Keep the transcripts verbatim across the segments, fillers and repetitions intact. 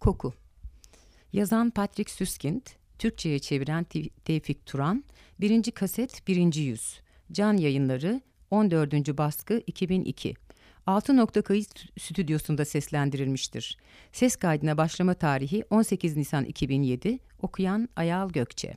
Koku. Yazan Patrick Süskind, Türkçe'ye çeviren Tevfik Turan, birinci kaset birinci yüz. Can Yayınları, on dördüncü baskı iki bin iki. Altı nokta Kayıt Stüdyosu'nda seslendirilmiştir. Ses kaydına başlama tarihi on sekiz Nisan iki bin yedi. Okuyan Ayal Gökçe.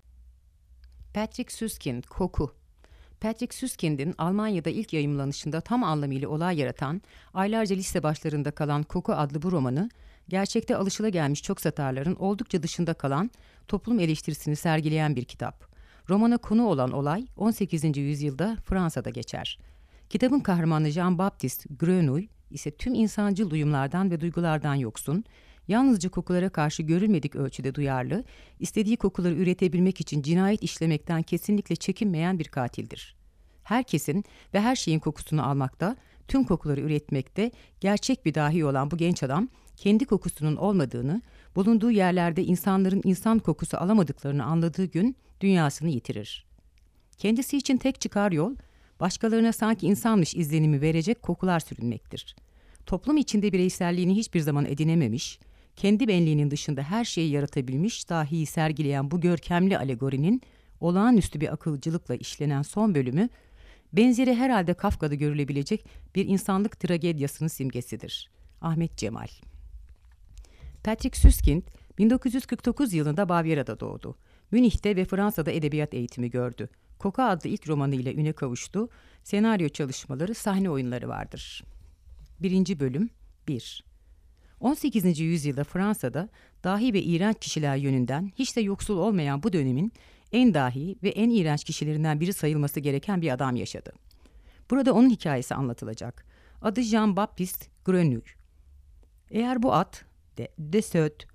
Patrick Süskind, Koku. Patrick Süskind'in Almanya'da ilk yayımlanışında tam anlamıyla olay yaratan, aylarca liste başlarında kalan Koku adlı bu romanı, gerçekte alışılagelmiş çok satarların oldukça dışında kalan, toplum eleştirisini sergileyen bir kitap. Romana konu olan olay on sekizinci yüzyılda Fransa'da geçer. Kitabın kahramanı Jean-Baptiste Grenouille ise tüm insancıl duyumlardan ve duygulardan yoksun, yalnızca kokulara karşı görülmedik ölçüde duyarlı, istediği kokuları üretebilmek için cinayet işlemekten kesinlikle çekinmeyen bir katildir. Herkesin ve her şeyin kokusunu almakta, tüm kokuları üretmekte gerçek bir dahi olan bu genç adam, kendi kokusunun olmadığını, bulunduğu yerlerde insanların insan kokusu alamadıklarını anladığı gün dünyasını yitirir. Kendisi için tek çıkar yol, başkalarına sanki insanmış izlenimi verecek kokular sürünmektir. Toplum içinde bireyselliğini hiçbir zaman edinememiş, kendi benliğinin dışında her şeyi yaratabilmiş dahi sergileyen bu görkemli alegorinin olağanüstü bir akılcılıkla işlenen son bölümü, benzeri herhalde Kafka'da görülebilecek bir insanlık tragediyasının simgesidir. Ahmet Cemal. Patrick Süskind, bin dokuz yüz kırk dokuz yılında Bavyera'da doğdu. Münih'te ve Fransa'da edebiyat eğitimi gördü. Koku adlı ilk romanıyla üne kavuştu. Senaryo çalışmaları, sahne oyunları vardır. Birinci bölüm bir. on sekizinci yüzyılda Fransa'da dahi ve iğrenç kişiler yönünden hiç de yoksul olmayan bu dönemin en dahi ve en iğrenç kişilerinden biri sayılması gereken bir adam yaşadı. Burada onun hikayesi anlatılacak. Adı Jean-Baptiste Grenouille. Eğer bu ad, de, Desaut,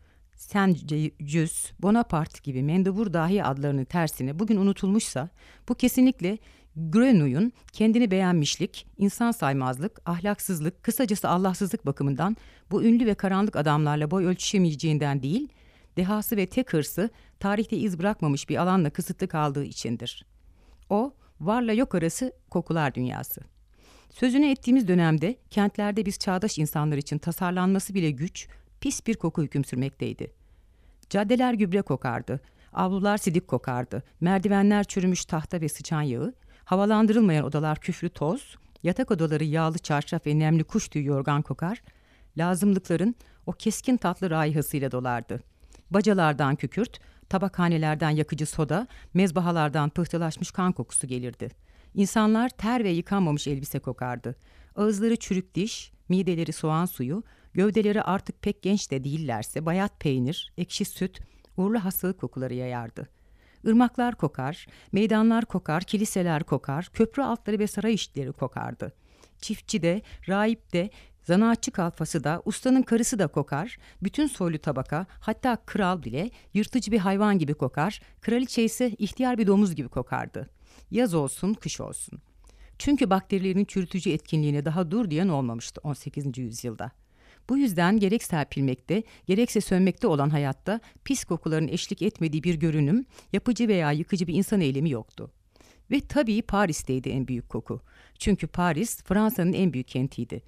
Saint-Just, Bonaparte gibi mendebur dahi adlarının tersine bugün unutulmuşsa, bu kesinlikle Grenouille'un kendini beğenmişlik, insan saymazlık, ahlaksızlık, kısacası Allahsızlık bakımından bu ünlü ve karanlık adamlarla boy ölçüşemeyeceğinden değil, dehası ve tek hırsı tarihte iz bırakmamış bir alanla kısıtlı kaldığı içindir. O, varla yok arası kokular dünyası. Sözünü ettiğimiz dönemde kentlerde biz çağdaş insanlar için tasarlanması bile güç, pis bir koku hüküm sürmekteydi. Caddeler gübre kokardı, avlular sidik kokardı, merdivenler çürümüş tahta ve sıçan yağı, havalandırılmayan odalar küflü toz, yatak odaları yağlı çarşaf ve nemli kuş tüyü yorgan kokar, lazımlıkların o keskin tatlı raihasıyla dolardı. Bacalardan kükürt, tabakhanelerden yakıcı soda, mezbahalardan pıhtılaşmış kan kokusu gelirdi. İnsanlar ter ve yıkanmamış elbise kokardı. Ağızları çürük diş, mideleri soğan suyu, gövdeleri artık pek genç de değillerse bayat peynir, ekşi süt, uğurlu hastalık kokuları yayardı. Irmaklar kokar, meydanlar kokar, kiliseler kokar, köprü altları ve saray işleri kokardı. Çiftçi de, rahip de, zanaatçı kalfası da, ustanın karısı da kokar, bütün soylu tabaka, hatta kral bile yırtıcı bir hayvan gibi kokar, kraliçe ise ihtiyar bir domuz gibi kokardı. Yaz olsun, kış olsun. Çünkü bakterilerin çürütücü etkinliğine daha dur diyen olmamıştı on sekizinci yüzyılda. Bu yüzden gerek serpilmekte, gerekse sönmekte olan hayatta pis kokuların eşlik etmediği bir görünüm, yapıcı veya yıkıcı bir insan eylemi yoktu. Ve tabii Paris'teydi en büyük koku. Çünkü Paris, Fransa'nın en büyük kentiydi.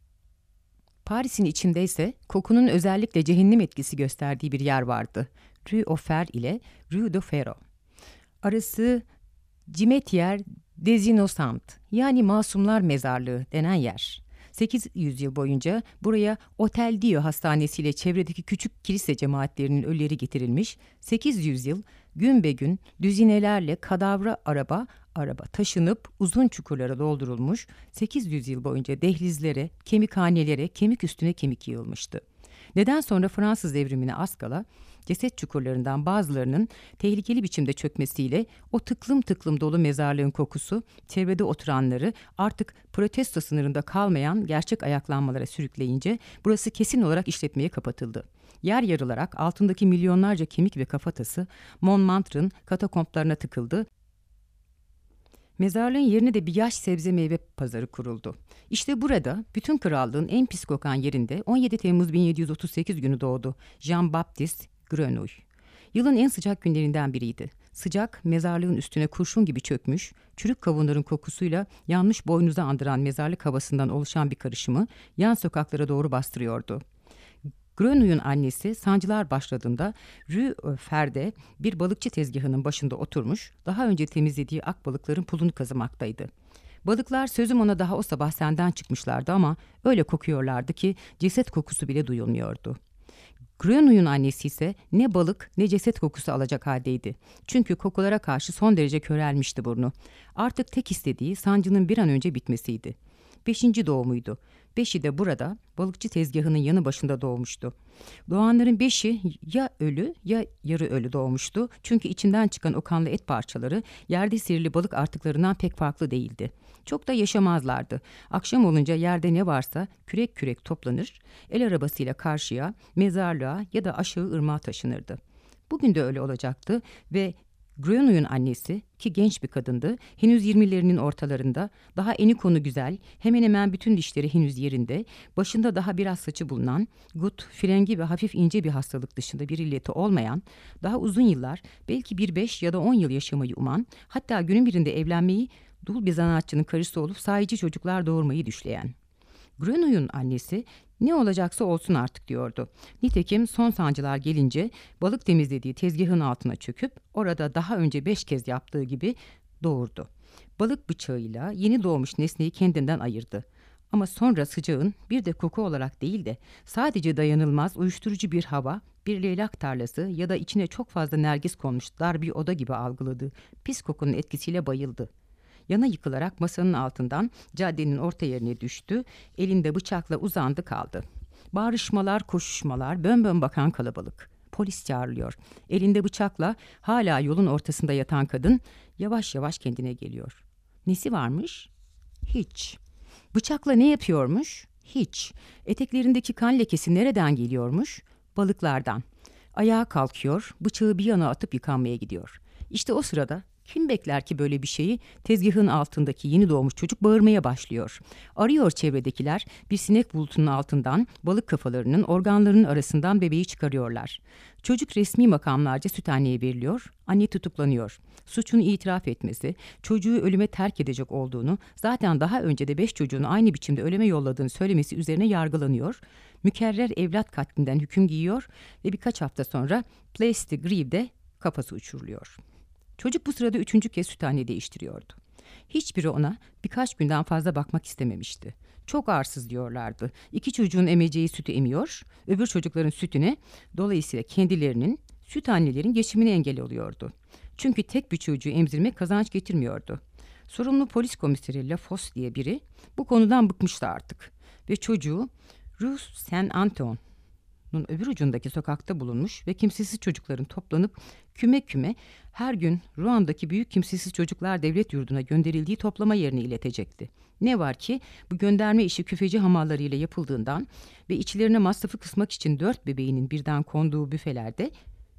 Paris'in içindeyse kokunun özellikle cehennem etkisi gösterdiği bir yer vardı. Rue aux Fers ile Rue de Ferro. Arası Cimetière des Innocents, yani Masumlar Mezarlığı denen yer. sekiz yüz yıl boyunca buraya Otel Dieu hastanesiyle çevredeki küçük kilise cemaatlerinin ölüleri getirilmiş, sekiz yüz yıl gün be gün düzinelerle kadavra araba araba taşınıp uzun çukurlara doldurulmuş, sekiz yüz yıl boyunca dehlizlere, kemikhanelere, kemik üstüne kemik yığılmıştı. Neden sonra Fransız devrimine az kala ceset çukurlarından bazılarının tehlikeli biçimde çökmesiyle o tıklım tıklım dolu mezarlığın kokusu çevrede oturanları artık protesto sınırında kalmayan gerçek ayaklanmalara sürükleyince burası kesin olarak işletmeye kapatıldı. Yer yarılarak altındaki milyonlarca kemik ve kafatası Montmartre'ın katakomplarına tıkıldı. Mezarlığın yerine de bir yaş sebze meyve pazarı kuruldu. İşte burada bütün krallığın en pis kokan yerinde on yedi Temmuz bin yedi yüz otuz sekiz günü doğdu Jean-Baptiste Grenouille. Yılın en sıcak günlerinden biriydi. Sıcak mezarlığın üstüne kurşun gibi çökmüş, çürük kavunların kokusuyla yanmış boynuzu andıran mezarlık havasından oluşan bir karışımı yan sokaklara doğru bastırıyordu. Grenouille'un annesi sancılar başladığında Rue Ferde bir balıkçı tezgahının başında oturmuş, daha önce temizlediği akbalıkların pulunu kazımaktaydı. Balıklar sözüm ona daha o sabah senden çıkmışlardı ama öyle kokuyorlardı ki ceset kokusu bile duyulmuyordu. Grenouille'un annesi ise ne balık ne ceset kokusu alacak haldeydi. Çünkü kokulara karşı son derece körelmişti burnu. Artık tek istediği sancının bir an önce bitmesiydi. Beşinci doğumuydu. Beşi de burada balıkçı tezgahının yanı başında doğmuştu. Doğanların beşi ya ölü ya yarı ölü doğmuştu. Çünkü içinden çıkan o kanlı et parçaları yerde sirili balık artıklarından pek farklı değildi. Çok da yaşamazlardı. Akşam olunca yerde ne varsa kürek kürek toplanır, el arabasıyla karşıya, mezarlığa ya da aşağı ırmağa taşınırdı. Bugün de öyle olacaktı ve Grenouille'un annesi, ki genç bir kadındı, henüz yirmilerinin ortalarında, daha eni konu güzel, hemen hemen bütün dişleri henüz yerinde, başında daha biraz saçı bulunan, gut, frengi ve hafif ince bir hastalık dışında bir illeti olmayan, daha uzun yıllar, belki bir beş ya da on yıl yaşamayı uman, hatta günün birinde evlenmeyi, dul bir zanaatçının karısı olup sahici çocuklar doğurmayı düşleyen. Grenouille'un annesi ne olacaksa olsun artık diyordu. Nitekim son sancılar gelince balık temizlediği tezgahın altına çöküp orada daha önce beş kez yaptığı gibi doğurdu. Balık bıçağıyla yeni doğmuş nesneyi kendinden ayırdı. Ama sonra sıcağın bir de koku olarak değil de sadece dayanılmaz uyuşturucu bir hava, bir leylak tarlası ya da içine çok fazla nergis konmuş dar bir oda gibi algıladığı pis kokunun etkisiyle bayıldı. Yana yıkılarak masanın altından caddenin orta yerine düştü, elinde bıçakla uzandı kaldı. Bağırışmalar, koşuşmalar, bön bön bakan kalabalık. Polis çağrılıyor. Elinde bıçakla hala yolun ortasında yatan kadın yavaş yavaş kendine geliyor. Nesi varmış? Hiç. Bıçakla ne yapıyormuş? Hiç. Eteklerindeki kan lekesi nereden geliyormuş? Balıklardan. Ayağa kalkıyor, bıçağı bir yana atıp yıkanmaya gidiyor. İşte o sırada kim bekler ki böyle bir şeyi? Tezgahın altındaki yeni doğmuş çocuk bağırmaya başlıyor. Arıyor çevredekiler, bir sinek bulutunun altından balık kafalarının organlarının arasından bebeği çıkarıyorlar. Çocuk resmi makamlarca süt anneye veriliyor, anne tutuklanıyor. Suçunu itiraf etmesi, çocuğu ölüme terk edecek olduğunu, zaten daha önce de beş çocuğunu aynı biçimde ölüme yolladığını söylemesi üzerine yargılanıyor. Mükerrer evlat katlinden hüküm giyiyor ve birkaç hafta sonra Place de Grève'de kafası uçuruluyor. Çocuk bu sırada üçüncü kez süthaneye değiştiriyordu. Hiçbiri ona birkaç günden fazla bakmak istememişti. Çok arsız diyorlardı. İki çocuğun emeceği sütü emiyor, öbür çocukların sütüne, dolayısıyla kendilerinin, süt annelerin geçimine engel oluyordu. Çünkü tek bir çocuğu emzirmek kazanç getirmiyordu. Sorumlu polis komiseri Lafos diye biri bu konudan bıkmıştı artık. Ve çocuğu Rue Saint-Antoine öbür ucundaki sokakta bulunmuş ve kimsesiz çocukların toplanıp küme küme her gün Ruan'daki büyük kimsesiz çocuklar devlet yurduna gönderildiği toplama yerine iletecekti. Ne var ki bu gönderme işi küfeci hamallarıyla yapıldığından ve içlerine masrafı kısmak için dört bebeğinin birden konduğu büfelerde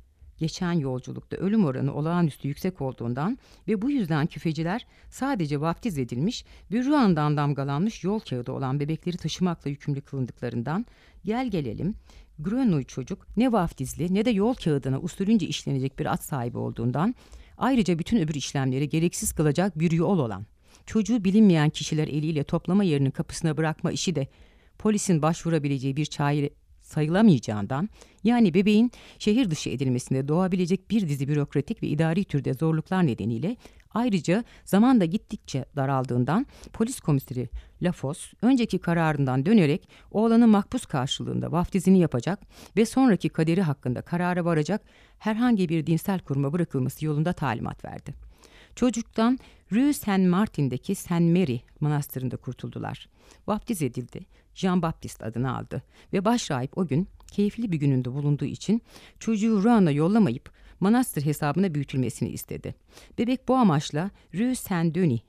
geçen yolculukta ölüm oranı olağanüstü yüksek olduğundan ve bu yüzden küfeciler sadece vaftiz edilmiş ve Ruan'dan damgalanmış yol kağıdı olan bebekleri taşımakla yükümlü kılındıklarından gel gelelim Grenouille çocuk ne vaftizli ne de yol kağıdına usulünce işlenecek bir at sahibi olduğundan, ayrıca bütün öbür işlemleri gereksiz kılacak bir yol olan, çocuğu bilinmeyen kişiler eliyle toplama yerinin kapısına bırakma işi de polisin başvurabileceği bir çare sayılamayacağından, yani bebeğin şehir dışı edilmesinde doğabilecek bir dizi bürokratik ve idari türde zorluklar nedeniyle, ayrıca zaman da gittikçe daraldığından polis komiseri Lafos önceki kararından dönerek oğlanın makbuz karşılığında vaftizini yapacak ve sonraki kaderi hakkında karara varacak herhangi bir dinsel kuruma bırakılması yolunda talimat verdi. Çocuktan Rue Saint-Martin'deki Saint Mary manastırında kurtuldular. Vaftiz edildi. Jean Baptiste adını aldı ve başrahip o gün keyifli bir gününde bulunduğu için çocuğu Ruan'a yollamayıp manastır hesabına büyütülmesini istedi. Bebek bu amaçla Rue Saint-Denis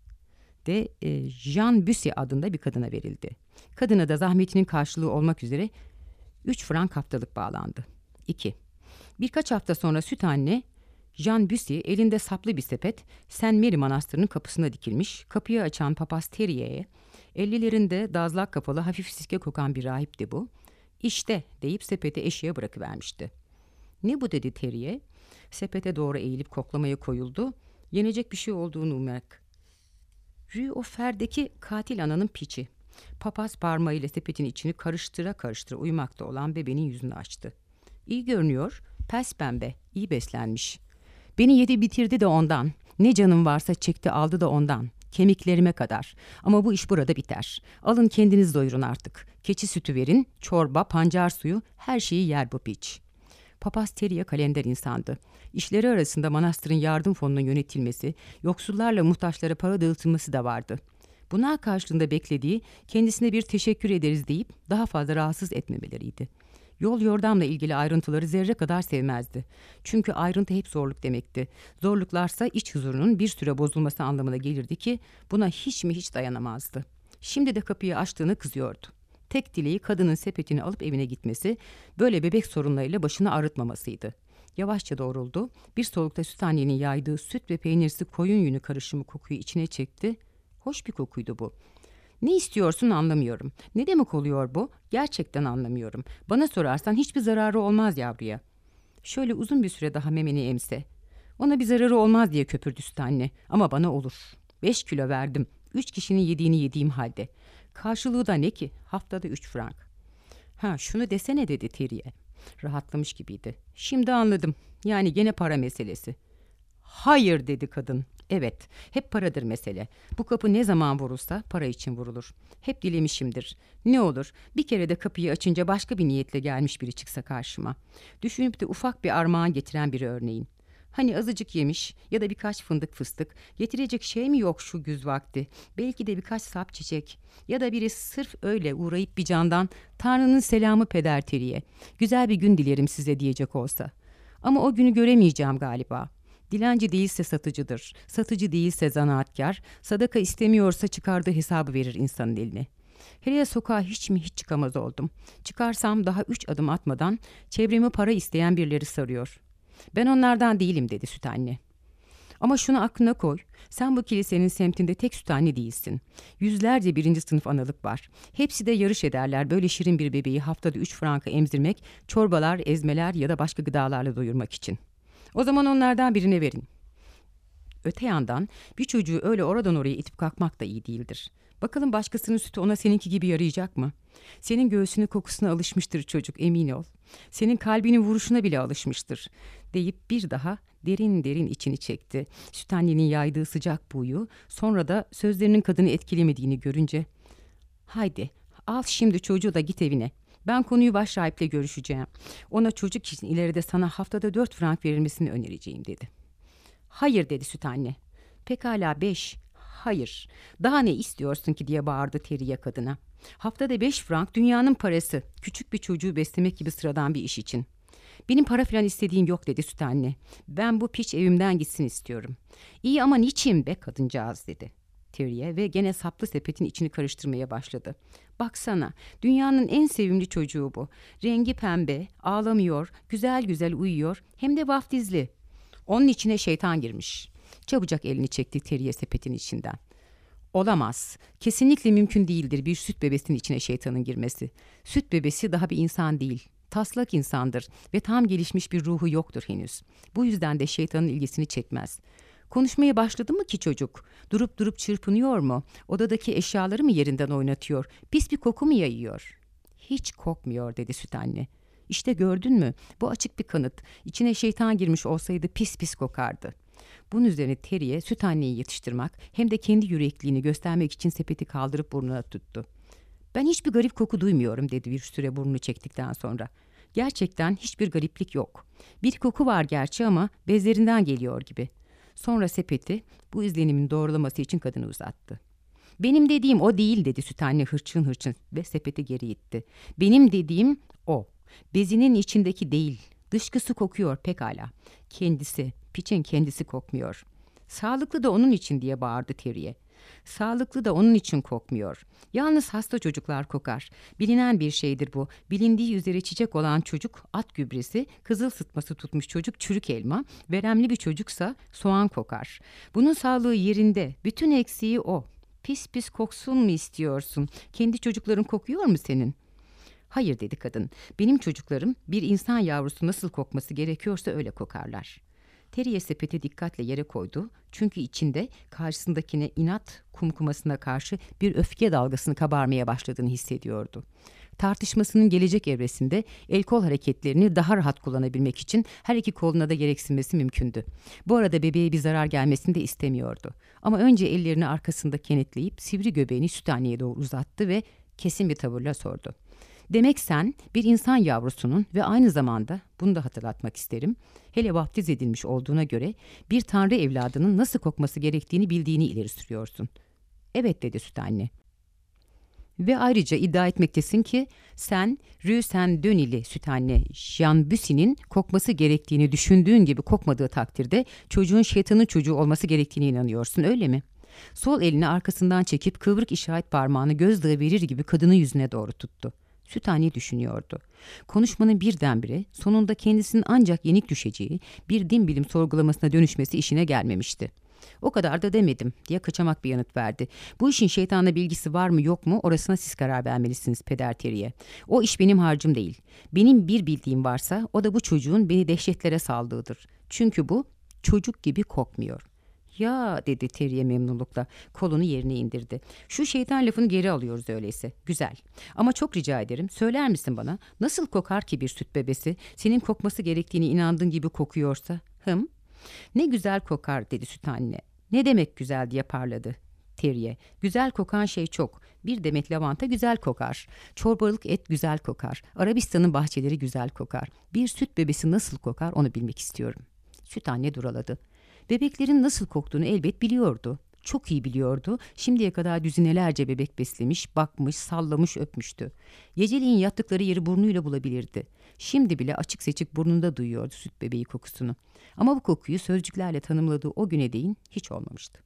de e, Jean Bussy adında bir kadına verildi. Kadına da zahmetinin karşılığı olmak üzere üç frank haftalık bağlandı. iki. Birkaç hafta sonra süt anne Jean Bussy elinde saplı bir sepet Saint Mary manastırının kapısına dikilmiş, kapıyı açan papaz Terrier'e, ellilerinde dazlak kafalı hafif siske kokan bir rahipti bu. İşte deyip sepeti eşeğe bırakıvermişti. Ne bu dedi Terrier. Sepete doğru eğilip koklamaya koyuldu. Yenecek bir şey olduğunu umarak. Rue Offer'deki katil ananın piçi. Papaz parmağıyla sepetin içini karıştıra karıştıra uyumakta olan bebeğin yüzünü açtı. İyi görünüyor, pes pembe, iyi beslenmiş. Beni yedi bitirdi de ondan. Ne canım varsa çekti aldı da ondan. Kemiklerime kadar. Ama bu iş burada biter. Alın kendiniz doyurun artık. Keçi sütü verin, çorba, pancar suyu, her şeyi yer bu piç. Papaz Terya kalender insandı. İşleri arasında manastırın yardım fonunun yönetilmesi, yoksullarla muhtaçlara para dağıtılması da vardı. Buna karşılığında beklediği kendisine bir teşekkür ederiz deyip daha fazla rahatsız etmemeleriydi. Yol yordamla ilgili ayrıntıları zerre kadar sevmezdi. Çünkü ayrıntı hep zorluk demekti. Zorluklarsa iç huzurunun bir süre bozulması anlamına gelirdi ki buna hiç mi hiç dayanamazdı. Şimdi de kapıyı açtığını kızıyordu. Tek dileği kadının sepetini alıp evine gitmesi, böyle bebek sorunlarıyla başını ağrıtmamasıydı. Yavaşça doğruldu, bir solukta süt annenin yaydığı süt ve peynirsi koyun yünü karışımı kokuyu içine çekti. Hoş bir kokuydu bu. Ne istiyorsun anlamıyorum. Ne demek oluyor bu? Gerçekten anlamıyorum. Bana sorarsan hiçbir zararı olmaz yavruya. Şöyle uzun bir süre daha memeni emse. Ona bir zararı olmaz diye köpürdü süt anne. Ama bana olur. Beş kilo verdim. Üç kişinin yediğini yediğim halde. Karşılığı da ne ki? Haftada üç frank. Ha şunu desene dedi Terry'e. Rahatlamış gibiydi. Şimdi anladım. Yani gene para meselesi. Hayır dedi kadın. Evet, hep paradır mesele. Bu kapı ne zaman vurulsa para için vurulur. Hep dilemişimdir. Ne olur bir kere de kapıyı açınca başka bir niyetle gelmiş biri çıksa karşıma. Düşünüp de ufak bir armağan getiren biri örneğin. Hani azıcık yemiş ya da birkaç fındık fıstık, getirecek şey mi yok şu güz vakti? Belki de birkaç sap çiçek ya da biri sırf öyle uğrayıp bir candan Tanrı'nın selamı peder Terry'e. Güzel bir gün dilerim size diyecek olsa. Ama o günü göremeyeceğim galiba. Dilenci değilse satıcıdır, satıcı değilse zanaatkar, sadaka istemiyorsa çıkardığı hesabı verir insanın eline. Hele sokağa hiç mi hiç çıkamaz oldum. Çıkarsam daha üç adım atmadan çevremi para isteyen birileri sarıyor. Ben onlardan değilim dedi süt anne. Ama şunu aklına koy, sen bu kilisenin semtinde tek süt anne değilsin. Yüzlerce birinci sınıf analık var. Hepsi de yarış ederler böyle şirin bir bebeği haftada üç franka emzirmek, çorbalar, ezmeler ya da başka gıdalarla doyurmak için. O zaman onlardan birine verin. Öte yandan bir çocuğu öyle oradan oraya itip kalkmak da iyi değildir. Bakalım başkasının sütü ona seninki gibi yarayacak mı? Senin göğsünün kokusuna alışmıştır çocuk, emin ol. Senin kalbinin vuruşuna bile alışmıştır. Deyip bir daha derin derin içini çekti. Süt annenin yaydığı sıcak buğuyu, sonra da sözlerinin kadını etkilemediğini görünce, haydi al şimdi çocuğu da git evine. Ben konuyu başrahiple görüşeceğim. Ona çocuk için ileride sana haftada dört frank verilmesini önereceğim dedi. Hayır dedi süt anne. Pekala beş. Hayır. Daha ne istiyorsun ki diye bağırdı Terry'e kadına. Haftada beş frank dünyanın parası. Küçük bir çocuğu beslemek gibi sıradan bir iş için. Benim para falan istediğim yok dedi süt anne. Ben bu piç evimden gitsin istiyorum. İyi ama niçin be kadıncağız dedi Terry'e ve gene saplı sepetin içini karıştırmaya başladı. Baksana, dünyanın en sevimli çocuğu bu. Rengi pembe, ağlamıyor, güzel güzel uyuyor, hem de vaftizli. Onun içine şeytan girmiş. Çabucak elini çekti Terry'e sepetin içinden. Olamaz. Kesinlikle mümkün değildir bir süt bebesinin içine şeytanın girmesi. Süt bebesi daha bir insan değil. Taslak insandır ve tam gelişmiş bir ruhu yoktur henüz. Bu yüzden de şeytanın ilgisini çekmez. Konuşmaya başladı mı ki çocuk? Durup durup çırpınıyor mu? Odadaki eşyaları mı yerinden oynatıyor? Pis bir koku mu yayıyor? Hiç kokmuyor dedi süt anne. İşte gördün mü? Bu açık bir kanıt. İçine şeytan girmiş olsaydı pis pis kokardı. Bunun üzerine Terry'e süt anneyi yatıştırmak hem de kendi yürekliğini göstermek için sepeti kaldırıp burnuna tuttu. Ben hiçbir garip koku duymuyorum dedi bir süre burnunu çektikten sonra. Gerçekten hiçbir gariplik yok. Bir koku var gerçi ama bezlerinden geliyor gibi. Sonra sepeti bu izlenimin doğrulaması için kadını uzattı. Benim dediğim o değil dedi süt anne hırçın hırçın ve sepeti geri itti. Benim dediğim o. Bezinin içindeki değil. Dışkısı kokuyor pekala. Kendisi, piçin kendisi kokmuyor. Sağlıklı da onun için diye bağırdı Terry'e. Sağlıklı da onun için kokmuyor. Yalnız hasta çocuklar kokar. Bilinen bir şeydir bu. Bilindiği üzere çiçek olan çocuk at gübresi, kızıl sıtması tutmuş çocuk çürük elma, veremli bir çocuksa soğan kokar. Bunun sağlığı yerinde. Bütün eksiği o. Pis pis koksun mu istiyorsun? Kendi çocukların kokuyor mu senin? Hayır dedi kadın. Benim çocuklarım bir insan yavrusu nasıl kokması gerekiyorsa öyle kokarlar. Terry sepeti dikkatle yere koydu. Çünkü içinde karşısındakine inat kumkumasına karşı bir öfke dalgasını kabarmaya başladığını hissediyordu. Tartışmasının gelecek evresinde el kol hareketlerini daha rahat kullanabilmek için her iki koluna da gereksinmesi mümkündü. Bu arada bebeğe bir zarar gelmesini de istemiyordu. Ama önce ellerini arkasında kenetleyip sivri göbeğini süt anneye doğru uzattı ve kesin bir tavırla sordu. Demek sen bir insan yavrusunun ve aynı zamanda, bunu da hatırlatmak isterim, hele vaftiz edilmiş olduğuna göre bir tanrı evladının nasıl kokması gerektiğini bildiğini ileri sürüyorsun. Evet dedi süt anne. Ve ayrıca iddia etmektesin ki sen Rue Saint-Denis'li süt anne Jean Bussy'nin kokması gerektiğini düşündüğün gibi kokmadığı takdirde çocuğun şeytanın çocuğu olması gerektiğine inanıyorsun, öyle mi? Sol elini arkasından çekip kıvrık işaret parmağını gözdağı verir gibi kadının yüzüne doğru tuttu. Süt anne düşünüyordu. Konuşmanın birdenbire sonunda kendisinin ancak yenik düşeceği bir din bilim sorgulamasına dönüşmesi işine gelmemişti. O kadar da demedim diye kaçamak bir yanıt verdi. Bu işin şeytanla bilgisi var mı yok mu orasına siz karar vermelisiniz Peder Terry'e. O iş benim harcım değil. Benim bir bildiğim varsa o da bu çocuğun beni dehşetlere saldığıdır. Çünkü bu çocuk gibi kokmuyor. Ya dedi Terry'e memnunlukla, kolunu yerine indirdi. Şu şeytan lafını geri alıyoruz öyleyse. Güzel. Ama çok rica ederim, söyler misin bana nasıl kokar ki bir süt bebesi senin kokması gerektiğini inandığın gibi kokuyorsa? Hım? Ne güzel kokar dedi süt anne. Ne demek güzel diye parladı Terry'e. Güzel kokan şey çok. Bir demet lavanta güzel kokar. Çorbalık et güzel kokar. Arabistan'ın bahçeleri güzel kokar. Bir süt bebesi nasıl kokar onu bilmek istiyorum. Süt anne duraladı. Bebeklerin nasıl koktuğunu elbet biliyordu. Çok iyi biliyordu. Şimdiye kadar düzinelerce bebek beslemiş, bakmış, sallamış, öpmüştü. Geceliğin yattıkları yeri burnuyla bulabilirdi. Şimdi bile açık seçik burnunda duyuyordu süt bebeği kokusunu. Ama bu kokuyu sözcüklerle tanımladığı o güne değin hiç olmamıştı.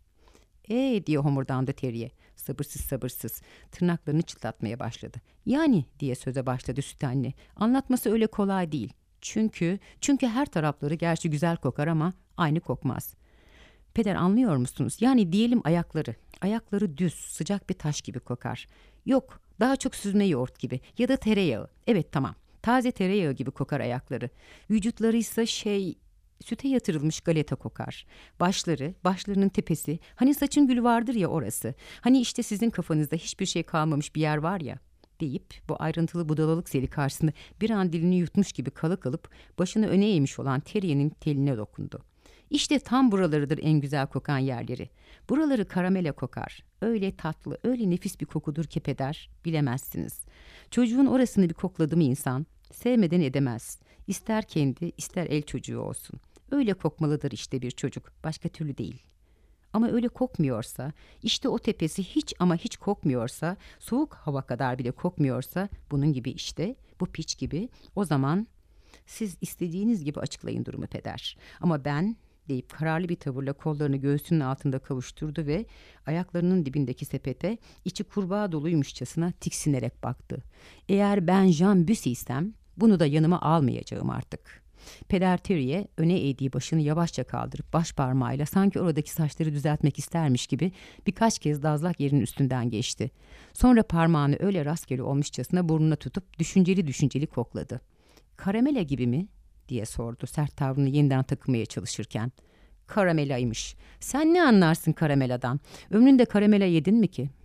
Ee diye homurdandı Terry'e. Sabırsız sabırsız. Tırnaklarını çıtlatmaya başladı. Yani diye söze başladı süt anne. Anlatması öyle kolay değil. Çünkü, çünkü her tarafları gerçi güzel kokar ama aynı kokmaz. Peder anlıyor musunuz? Yani diyelim ayakları. Ayakları düz, sıcak bir taş gibi kokar. Yok, daha çok süzme yoğurt gibi ya da tereyağı. Evet tamam, taze tereyağı gibi kokar ayakları. Vücutları ise şey, süte yatırılmış galeta kokar. Başları, başlarının tepesi, hani saçın gülü vardır ya orası. Hani işte sizin kafanızda hiçbir şey kalmamış bir yer var ya. Deyip bu ayrıntılı budalalık zeli karşısında bir an dilini yutmuş gibi kala kalıp başını öne eğmiş olan Terry'nin teline dokundu. İşte tam buralarıdır en güzel kokan yerleri. Buraları karamele kokar. Öyle tatlı, öyle nefis bir kokudur ki Peder, bilemezsiniz. Çocuğun orasını bir kokladı mı insan, sevmeden edemez. İster kendi, ister el çocuğu olsun. Öyle kokmalıdır işte bir çocuk, başka türlü değil. Ama öyle kokmuyorsa, işte o tepesi hiç ama hiç kokmuyorsa, soğuk hava kadar bile kokmuyorsa, bunun gibi işte, bu piç gibi, o zaman siz istediğiniz gibi açıklayın durumu Peder. Ama ben deyip kararlı bir tavırla kollarını göğsünün altında kavuşturdu ve ayaklarının dibindeki sepete içi kurbağa doluymuşçasına tiksinerek baktı. Eğer ben Jean Bussy'sem bunu da yanıma almayacağım artık. Peder Terry'e öne eğdiği başını yavaşça kaldırıp baş parmağıyla sanki oradaki saçları düzeltmek istermiş gibi birkaç kez dazlak yerin üstünden geçti. Sonra parmağını öyle rastgele olmuşçasına burnuna tutup düşünceli düşünceli kokladı. Karamela gibi mi? Diye sordu sert tavrını yeniden takmaya çalışırken. Karamelaymış. Sen ne anlarsın karameladan? Ömründe karamela yedin mi ki?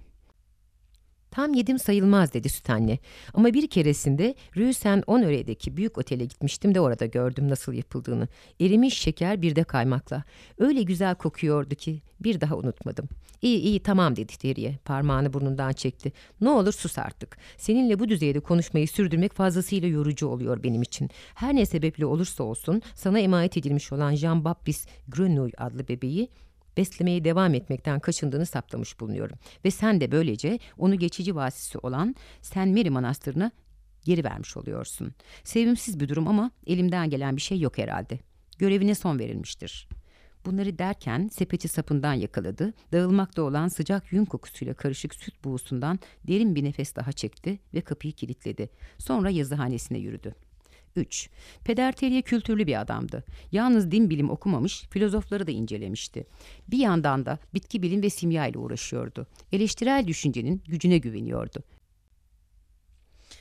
Tam yedim sayılmaz dedi süt anne. Ama bir keresinde Rue Saint-Honoré'deki büyük otele gitmiştim de orada gördüm nasıl yapıldığını. Erimiş şeker bir de kaymakla. Öyle güzel kokuyordu ki bir daha unutmadım. İyi iyi tamam dedi Terry'e. Parmağını burnundan çekti. Ne olur sus artık. Seninle bu düzeyde konuşmayı sürdürmek fazlasıyla yorucu oluyor benim için. Her ne sebeple olursa olsun sana emanet edilmiş olan Jean-Baptiste Grenouille adlı bebeği beslemeye devam etmekten kaçındığını saptamış bulunuyorum. Ve sen de böylece onu geçici vasisi olan Saint Mary Manastırı'na geri vermiş oluyorsun. Sevimsiz bir durum ama elimden gelen bir şey yok herhalde. Görevine son verilmiştir. Bunları derken sepeti sapından yakaladı, dağılmakta olan sıcak yün kokusuyla karışık süt buğusundan derin bir nefes daha çekti ve kapıyı kilitledi. Sonra yazıhanesine yürüdü. üç. Peder Terry kültürlü bir adamdı. Yalnız din bilim okumamış, filozofları da incelemişti. Bir yandan da bitki bilim ve simya ile uğraşıyordu. Eleştirel düşüncenin gücüne güveniyordu.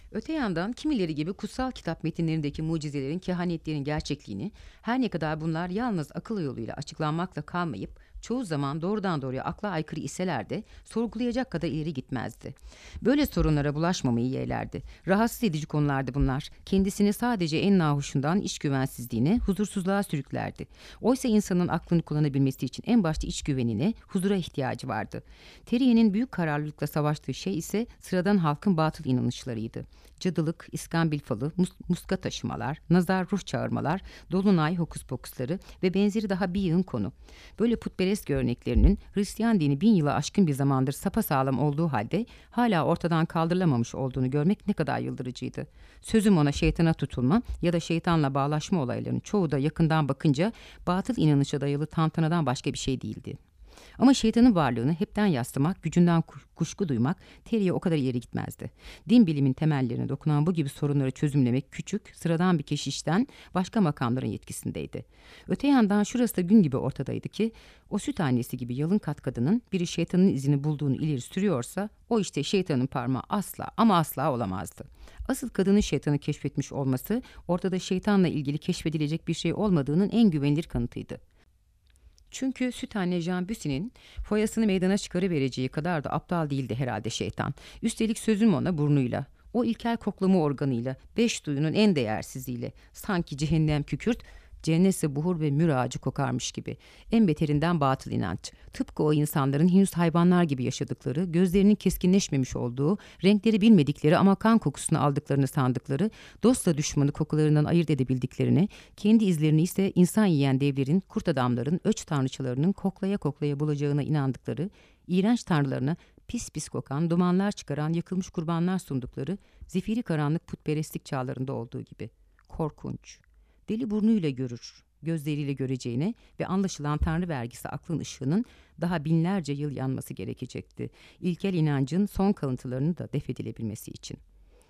Öte yandan kimileri gibi kutsal kitap metinlerindeki mucizelerin, kehanetlerin gerçekliğini, her ne kadar bunlar yalnız akıl yoluyla açıklanmakla kalmayıp çoğu zaman doğrudan doğruya akla aykırı iseler de sorgulayacak kadar ileri gitmezdi. Böyle sorunlara bulaşmamayı yeğlerdi. Rahatsız edici konulardı bunlar. Kendisini sadece en nahuşundan iç güvensizliğine, huzursuzluğa sürüklerdi. Oysa insanın aklını kullanabilmesi için en başta iç güvenine, huzura ihtiyacı vardı. Terrier'in büyük kararlılıkla savaştığı şey ise sıradan halkın batıl inanışlarıydı. Cadılık, iskambil falı, mus- muska taşımalar, nazar ruh çağırmalar, dolunay hokus pokusları ve benzeri daha bir yığın konu. Böyle putperest örneklerinin Hristiyan dini bin yıla aşkın bir zamandır sapasağlam olduğu halde hala ortadan kaldırılamamış olduğunu görmek ne kadar yıldırıcıydı. Sözüm ona şeytana tutulma ya da şeytanla bağlaşma olaylarının çoğu da yakından bakınca batıl inanışa dayalı tantanadan başka bir şey değildi. Ama şeytanın varlığını hepten yaslamak, gücünden kuşku duymak Terrier o kadar ileri gitmezdi. Din bilimin temellerine dokunan bu gibi sorunları çözümlemek küçük, sıradan bir keşişten başka makamların yetkisindeydi. Öte yandan şurası da gün gibi ortadaydı ki o süt annesi gibi yalın kat kadının biri şeytanın izini bulduğunu ileri sürüyorsa o işte şeytanın parmağı asla ama asla olamazdı. Asıl kadının şeytanı keşfetmiş olması ortada şeytanla ilgili keşfedilecek bir şey olmadığının en güvenilir kanıtıydı. Çünkü süt anne Jean Bussy'nin foyasını meydana çıkarıvereceği kadar da aptal değildi herhalde şeytan. Üstelik sözüm ona burnuyla, o ilkel koklama organıyla, beş duyunun en değersiziyle, sanki cehennem kükürt, cennetse buhur ve mür ağacı kokarmış gibi. En beterinden batıl inanç. Tıpkı o insanların henüz hayvanlar gibi yaşadıkları, gözlerinin keskinleşmemiş olduğu, renkleri bilmedikleri ama kan kokusunu aldıklarını sandıkları, dostla düşmanı kokularından ayırt edebildiklerini, kendi izlerini ise insan yiyen devlerin, kurt adamların, öç tanrıçalarının koklaya koklaya bulacağına inandıkları, iğrenç tanrılarına pis pis kokan, dumanlar çıkaran, yakılmış kurbanlar sundukları, zifiri karanlık putperestlik çağlarında olduğu gibi. Korkunç. Deli burnuyla görür, gözleriyle göreceğine ve anlaşılan Tanrı vergisi aklın ışığının daha binlerce yıl yanması gerekecekti. İlkel inancın son kalıntılarını da defedilebilmesi için.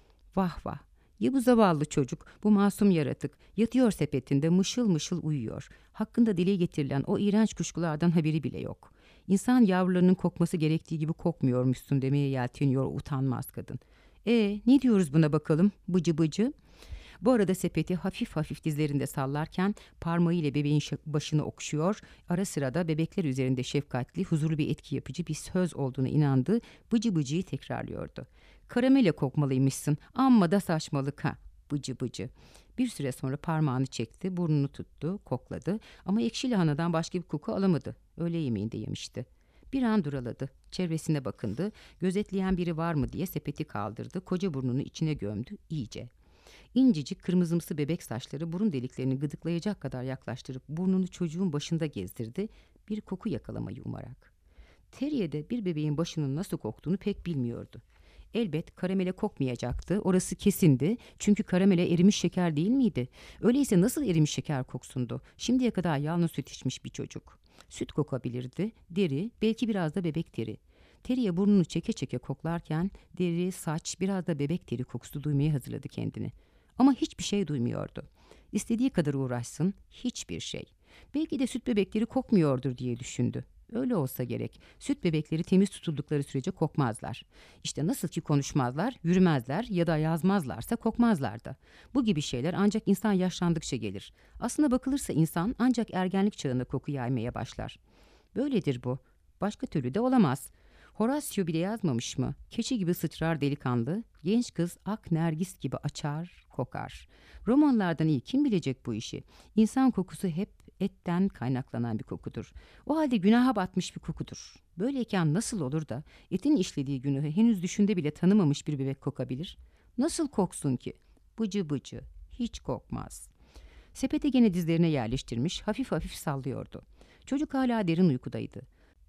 Vah vah! Ya bu zavallı çocuk, bu masum yaratık, yatıyor sepetinde mışıl mışıl uyuyor. Hakkında dile getirilen o iğrenç kuşkulardan haberi bile yok. İnsan yavrularının kokması gerektiği gibi kokmuyormuşsun demeye yelteniyor utanmaz kadın. E ne diyoruz buna bakalım, bıcı bıcı? Bu arada sepeti hafif hafif dizlerinde sallarken parmağıyla bebeğin başını okşuyor, ara sıra da bebekler üzerinde şefkatli, huzurlu bir etki yapıcı bir söz olduğuna inandığı bıcı bıcıyı tekrarlıyordu. Karamele kokmalıymışsın, amma da saçmalık ha, bıcı bıcı. Bir süre sonra parmağını çekti, burnunu tuttu, kokladı ama ekşi lahanadan başka bir koku alamadı. Öğle yemeğinde yemişti. Bir an duraladı, çevresine bakındı, gözetleyen biri var mı diye sepeti kaldırdı, koca burnunu içine gömdü iyice. İncecik kırmızımsı bebek saçları burun deliklerini gıdıklayacak kadar yaklaştırıp burnunu çocuğun başında gezdirdi, bir koku yakalamayı umarak. Terrier de bir bebeğin başının nasıl koktuğunu pek bilmiyordu. Elbet karamele kokmayacaktı, orası kesindi çünkü karamele erimiş şeker değil miydi? Öyleyse nasıl erimiş şeker koksundu? Şimdiye kadar yalnız süt içmiş bir çocuk. Süt kokabilirdi, deri, belki biraz da bebek teri. Terrier burnunu çeke çeke koklarken deri, saç, biraz da bebek teri kokusu duymaya hazırladı kendini. Ama hiçbir şey duymuyordu. İstediği kadar uğraşsın, hiçbir şey. Belki de süt bebekleri kokmuyordur diye düşündü. Öyle olsa gerek. Süt bebekleri temiz tutuldukları sürece kokmazlar. İşte nasıl ki konuşmazlar, yürümezler ya da yazmazlarsa kokmazlar da. Bu gibi şeyler ancak insan yaşlandıkça gelir. Aslına bakılırsa insan ancak ergenlik çağında koku yaymaya başlar. Böyledir bu. Başka türlü de olamaz. Horacio bile yazmamış mı? Keçi gibi sıçrar delikanlı, genç kız ak nergis gibi açar, kokar. Romanlardan iyi kim bilecek bu işi? İnsan kokusu hep etten kaynaklanan bir kokudur. O halde günaha batmış bir kokudur. Böyleyken nasıl olur da etin işlediği günahı henüz düşünde bile tanımamış bir bebek kokabilir? Nasıl koksun ki? Bıcı bıcı, hiç kokmaz. Sepeti gene dizlerine yerleştirmiş, hafif hafif sallıyordu. Çocuk hala derin uykudaydı.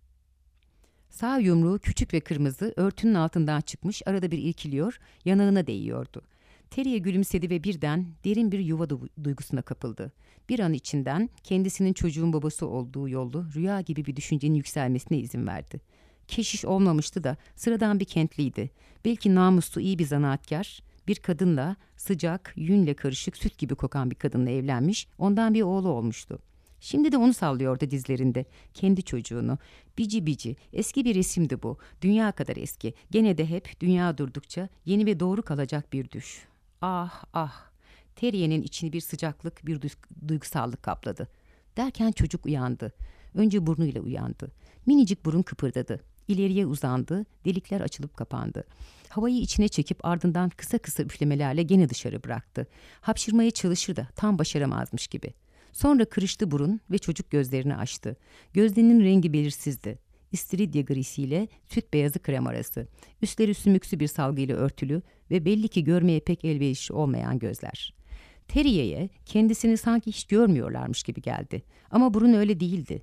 Sağ yumruğu küçük ve kırmızı, örtünün altından çıkmış, arada bir irkiliyor, yanağına değiyordu. Terrier gülümsedi ve birden derin bir yuva duygusuna kapıldı. Bir an içinden kendisinin çocuğun babası olduğu yollu, rüya gibi bir düşüncenin yükselmesine izin verdi. Keşiş olmamıştı da sıradan bir kentliydi. Belki namuslu iyi bir zanaatkar, bir kadınla, sıcak, yünle karışık süt gibi kokan bir kadınla evlenmiş, ondan bir oğlu olmuştu. Şimdi de onu sallıyordu dizlerinde. Kendi çocuğunu. Bici bici. Eski bir resimdi bu. Dünya kadar eski. Gene de hep dünya durdukça yeni ve doğru kalacak bir düş. Ah ah. Terrier'in içini bir sıcaklık, bir duygusallık kapladı. Derken çocuk uyandı. Önce burnuyla uyandı. Minicik burun kıpırdadı. İleriye uzandı, delikler açılıp kapandı. Havayı içine çekip ardından kısa kısa üflemelerle gene dışarı bıraktı. Hapşırmaya çalışır da tam başaramazmış gibi. Sonra kırıştı burun ve çocuk gözlerini açtı. Gözlerinin rengi belirsizdi. İstiridye grisiyle süt beyazı krem arası. Üstleri sümüksü bir salgıyla örtülü ve belli ki görmeye pek elverişli olmayan gözler. Terrier'e kendisini sanki hiç görmüyorlarmış gibi geldi. Ama burun öyle değildi.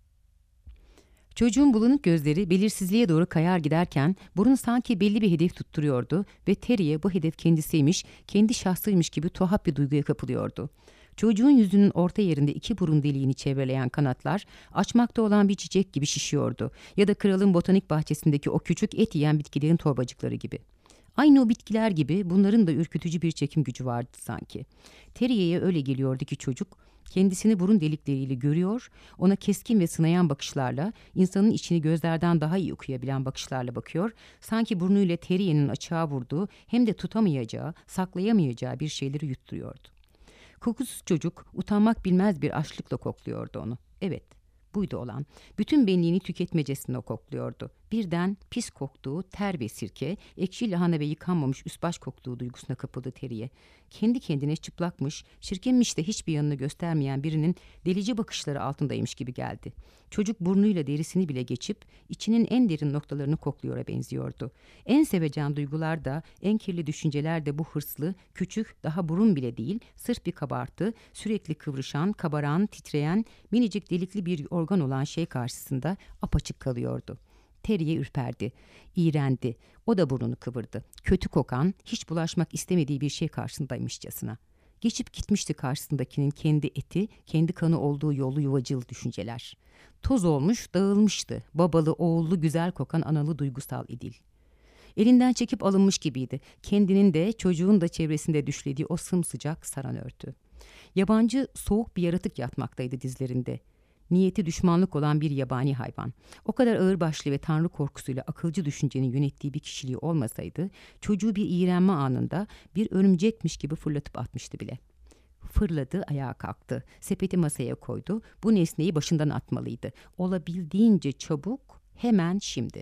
Çocuğun bulanık gözleri belirsizliğe doğru kayar giderken burun sanki belli bir hedef tutturuyordu ve Terrier bu hedef kendisiymiş, kendi şahsıymış gibi tuhaf bir duyguya kapılıyordu. Çocuğun yüzünün orta yerinde iki burun deliğini çevreleyen kanatlar açmakta olan bir çiçek gibi şişiyordu ya da kralın botanik bahçesindeki o küçük et yiyen bitkilerin torbacıkları gibi. Aynı o bitkiler gibi bunların da ürkütücü bir çekim gücü vardı sanki. Terrier'e öyle geliyordu ki çocuk kendisini burun delikleriyle görüyor, ona keskin ve sınayan bakışlarla, insanın içini gözlerden daha iyi okuyabilen bakışlarla bakıyor, sanki burnuyla Terrier'in açığa vurduğu hem de tutamayacağı, saklayamayacağı bir şeyleri yutturuyordu. Kokusuz çocuk utanmak bilmez bir açlıkla kokluyordu onu. Evet, buydu olan. Bütün benliğini tüketmecesine kokluyordu. Birden pis koktuğu ter ve sirke, ekşi lahana ve yıkanmamış üst-baş koktuğu duygusuna kapıldı Terrier. Kendi kendine çıplakmış, çirkinmiş de hiçbir yanını göstermeyen birinin delici bakışları altındaymış gibi geldi. Çocuk burnuyla derisini bile geçip içinin en derin noktalarını kokluyora benziyordu. En sevecen duygular da, en kirli düşünceler de bu hırslı, küçük, daha burun bile değil, sırf bir kabartı, sürekli kıvrışan, kabaran, titreyen, minicik delikli bir organ olan şey karşısında apaçık kalıyordu. Terrier ürperdi, iğrendi. O da burnunu kıvırdı. Kötü kokan, hiç bulaşmak istemediği bir şey karşısındaymışçasına. Geçip gitmişti karşısındakinin kendi eti, kendi kanı olduğu yolu yuvacıl düşünceler. Toz olmuş, dağılmıştı. Babalı, oğullu, güzel kokan analı duygusal idil. Elinden çekip alınmış gibiydi. Kendinin de çocuğun da çevresinde düşlediği o sımsıcak saran örtü. Yabancı, soğuk bir yaratık yatmaktaydı dizlerinde. Niyeti düşmanlık olan bir yabani hayvan. O kadar ağırbaşlı ve tanrı korkusuyla akılcı düşüncenin yönettiği bir kişiliği olmasaydı, çocuğu bir iğrenme anında bir örümcekmiş gibi fırlatıp atmıştı bile. Fırladı, ayağa kalktı. Sepeti masaya koydu. Bu nesneyi başından atmalıydı. Olabildiğince çabuk, hemen şimdi.